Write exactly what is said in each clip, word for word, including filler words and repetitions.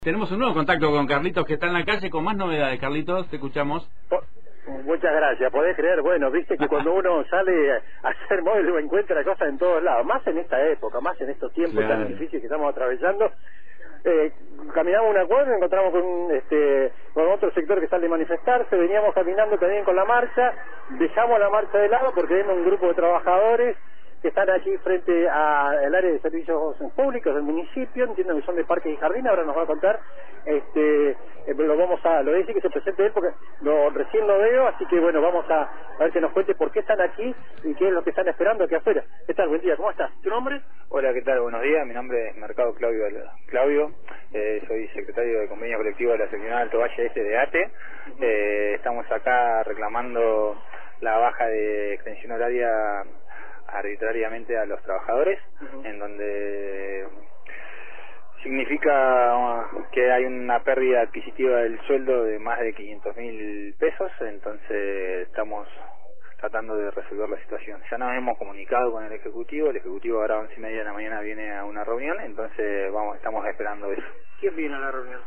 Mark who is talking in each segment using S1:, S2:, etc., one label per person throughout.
S1: Tenemos un nuevo contacto con Carlitos, que está en la calle con más novedades. Carlitos, te escuchamos.
S2: Oh, muchas gracias. Podés creer, bueno, viste que cuando uno sale a hacer móvil encuentra cosas en todos lados, más en esta época, más en estos tiempos
S1: Claro.
S2: tan difíciles que estamos atravesando. Eh, caminamos una cuadra, encontramos con, este, con otro sector que sale a manifestarse, veníamos caminando también con la marcha, dejamos la marcha de lado porque vemos un grupo de trabajadores que están aquí frente al área de servicios públicos del municipio, entiendo que son de parques y jardines, ahora nos va a contar, este, eh, lo vamos a, lo voy a decir que se presente él porque lo, recién lo veo, así que bueno, vamos a, a ver que nos cuente por qué están aquí y qué es lo que están esperando aquí afuera. ¿Qué tal? Buen día, ¿cómo estás? ¿Tu nombre?
S3: Hola, ¿qué tal? Buenos días, mi nombre es Mercado Claudio, Claudio. Eh, soy secretario de convenio colectivo de la sección Alto Valle Este de ATE. Eh, estamos acá reclamando la baja de extensión horaria arbitrariamente a los trabajadores, uh-huh. en donde significa que hay una pérdida adquisitiva del sueldo de más de quinientos mil pesos, entonces estamos tratando de resolver la situación. Ya nos hemos comunicado con el Ejecutivo, el Ejecutivo ahora a once y media de la mañana viene a una reunión, entonces vamos, estamos esperando eso.
S2: ¿Quién viene a la reunión?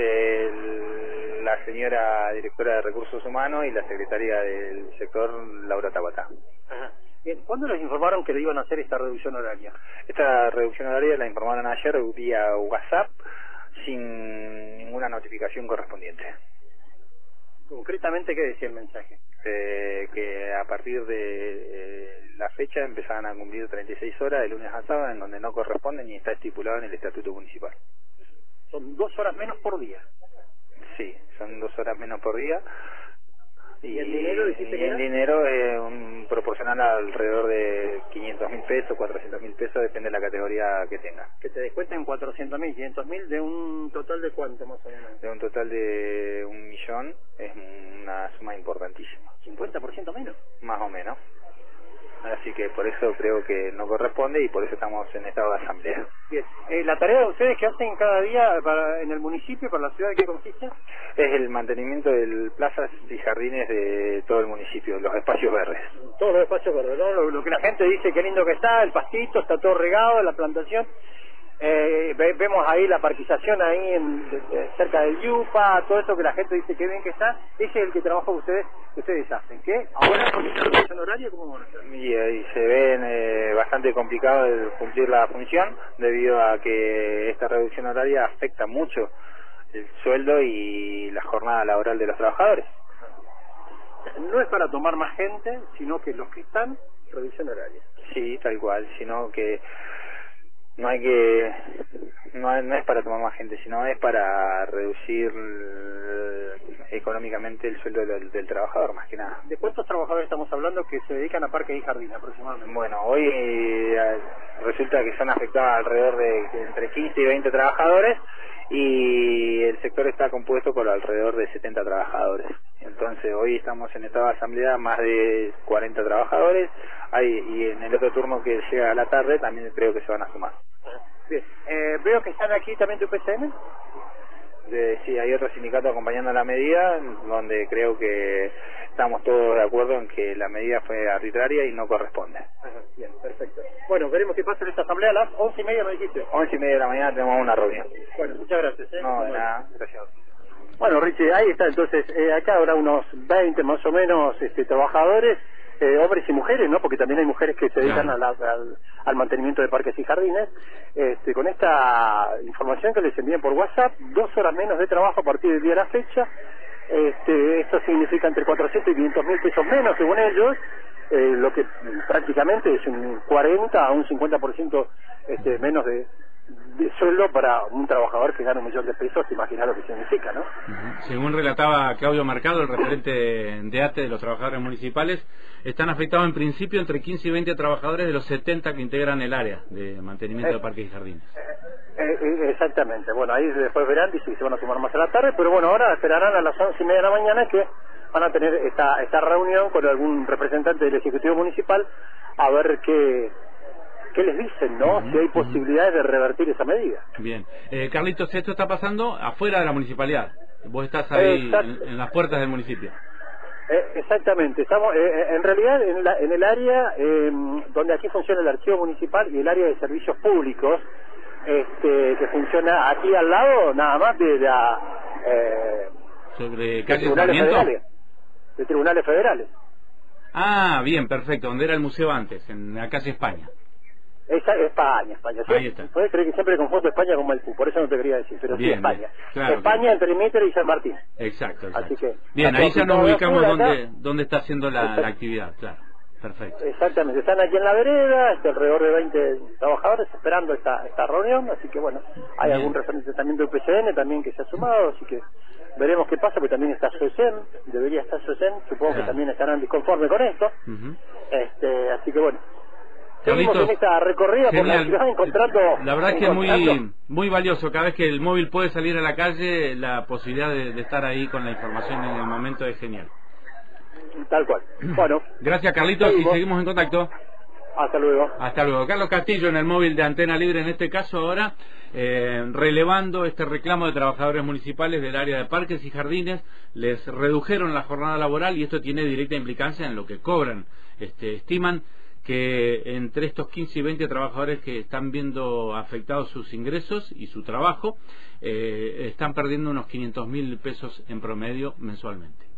S3: El, la señora directora de Recursos Humanos y la secretaria del sector, Laura Tabata.
S2: Ajá. Bien, ¿cuándo les informaron que le iban a hacer esta reducción horaria?
S3: Esta reducción horaria la informaron ayer vía WhatsApp sin ninguna notificación correspondiente.
S2: Concretamente, ¿qué decía el mensaje?
S3: Eh, que a partir de eh, la fecha empezaban a cumplir treinta y seis horas de lunes a sábado, en donde no corresponden ni está estipulado en el estatuto municipal.
S2: Son dos horas menos por día.
S3: Sí, son dos horas menos por día.
S2: ¿Y el dinero dijiste que
S3: el
S2: era?
S3: dinero es un, proporcional alrededor de quinientos mil pesos, cuatrocientos mil pesos, depende de la categoría que tenga.
S2: Que te descuenten cuatrocientos mil, quinientos mil, de un total de cuánto más o menos.
S3: De un total de un millón, es una suma importantísima.
S2: ¿cincuenta por ciento menos?
S3: Más o menos. Así que por eso creo que no corresponde y por eso estamos en estado de asamblea.
S2: Bien. Eh, ¿La tarea de ustedes que hacen cada día para, en el municipio, para la ciudad, de qué consiste?
S3: Es el mantenimiento de plazas y jardines de todo el municipio, los espacios verdes.
S2: Todos los espacios verdes, ¿no? Lo, lo que la gente dice, qué lindo que está, el pastito, está todo regado, la plantación. Eh, ve, vemos ahí la parquización ahí en, de, de, cerca del Yupa, todo eso que la gente dice que bien que está. Ese es el que trabaja ustedes que ustedes hacen. ¿Qué? Ahora con esta reducción horaria, ¿cómo van a hacer?
S3: Y ahí se ven eh, bastante complicado el cumplir la función debido a que esta reducción horaria afecta mucho el sueldo y la jornada laboral de los trabajadores.
S2: No es para tomar más gente, sino que los que están, reducción horaria.
S3: Sí, tal cual, sino que no hay que no, no es para tomar más gente, sino es para reducir eh, económicamente el sueldo del, del trabajador, más que nada.
S2: ¿De cuántos trabajadores estamos hablando que se dedican a parques y jardines aproximadamente?
S3: Bueno, hoy eh, resulta que son afectados alrededor de entre quince y veinte trabajadores y el sector está compuesto por alrededor de setenta trabajadores. Entonces hoy estamos en estado de asamblea más de cuarenta trabajadores hay, y en el otro turno que llega a la tarde también creo que se van a sumar.
S2: Bien. Eh, veo que están aquí también de U P C N.
S3: De, sí, hay otro sindicato acompañando la medida, donde creo que estamos todos de acuerdo en que la medida fue arbitraria y no corresponde.
S2: Ajá, bien, perfecto. Bueno, veremos qué pasa en esta asamblea a las once y media, me dijiste.
S3: Once y media de la mañana tenemos una reunión.
S2: Bueno, muchas gracias. ¿eh?
S3: No, de nada, gracias.
S2: Bueno, Richie, ahí está entonces, eh, acá habrá unos veinte más o menos este, trabajadores, eh, hombres y mujeres, ¿no? Porque también hay mujeres que se dedican
S1: Claro.
S2: a la, al, al mantenimiento de parques y jardines. Este, con esta información que les envían por WhatsApp, dos horas menos de trabajo a partir del día de la fecha. Este, esto significa entre cuatrocientos y quinientos mil pesos menos, según ellos, eh, lo que prácticamente es un cuarenta a un cincuenta por ciento este, menos de, de sueldo para un trabajador que gana un millón de pesos. Te imaginas lo que significa, ¿no?
S1: Uh-huh. Según relataba Claudio Mercado, el referente de ATE de los trabajadores municipales, están afectados en principio entre quince y veinte trabajadores de los setenta que integran el área de mantenimiento
S2: eh,
S1: de parques y jardines.
S2: Eh, eh, exactamente. Bueno, ahí después verán si se van a sumar más a la tarde, pero bueno, ahora esperarán a las once y media de la mañana que van a tener esta, esta reunión con algún representante del Ejecutivo Municipal a ver qué qué les dicen, ¿no?
S1: Uh-huh,
S2: si hay
S1: uh-huh.
S2: posibilidades de revertir esa medida.
S1: Bien. Eh, Carlitos, esto está pasando afuera de la municipalidad. Vos estás ahí en, en las puertas del municipio.
S2: Eh, exactamente, estamos eh, en realidad en, la, en el área eh, donde aquí funciona el archivo municipal y el área de servicios públicos, este, que funciona aquí al lado, nada más de la... Eh,
S1: ¿Sobre calle
S2: tribunales
S1: Sarmiento?
S2: federales, de tribunales federales.
S1: Ah, bien, perfecto, donde era el museo antes, en la calle España.
S2: Esa, España, España. Sí,
S1: Ahí está.
S2: puedes creer que siempre confundo España con Maipú, por eso no te quería decir, pero
S1: Bien,
S2: sí España.
S1: bien, claro,
S2: España
S1: bien.
S2: entre Mitre y San Martín.
S1: Exacto, exacto.
S2: Así que,
S1: bien,
S2: está
S1: ahí ya nos
S2: todo
S1: ubicamos
S2: azul acá.
S1: dónde, dónde está haciendo la,
S2: Exacto.
S1: la actividad, claro. Perfecto.
S2: Exactamente, están aquí en la vereda, este, alrededor de veinte trabajadores esperando esta esta reunión, así que bueno, hay
S1: Bien.
S2: algún referente también del P C N también que se ha sumado, así que veremos qué pasa, porque también está SOECEN, debería estar SOECEN, supongo
S1: Claro.
S2: que también estarán disconformes con esto,
S1: Ujú.
S2: este así que bueno, seguimos
S1: Carlitos,
S2: en esta recorrida por la
S1: genial.
S2: ciudad encontrando...
S1: La verdad es que es
S2: encontrando-
S1: muy muy valioso. Cada vez que el móvil puede salir a la calle, la posibilidad de, de estar ahí con la información en el momento es genial.
S2: Tal cual. Bueno,
S1: Gracias, Carlitos, y
S2: seguimos.
S1: seguimos en contacto.
S2: Hasta luego.
S1: Hasta luego. Carlos Castillo en el móvil de Antena Libre, en este caso ahora, eh, relevando este reclamo de trabajadores municipales del área de parques y jardines. Les redujeron la jornada laboral y esto tiene directa implicancia en lo que cobran. Este, estiman que entre estos quince y veinte trabajadores que están viendo afectados sus ingresos y su trabajo, eh, están perdiendo unos quinientos mil pesos en promedio mensualmente.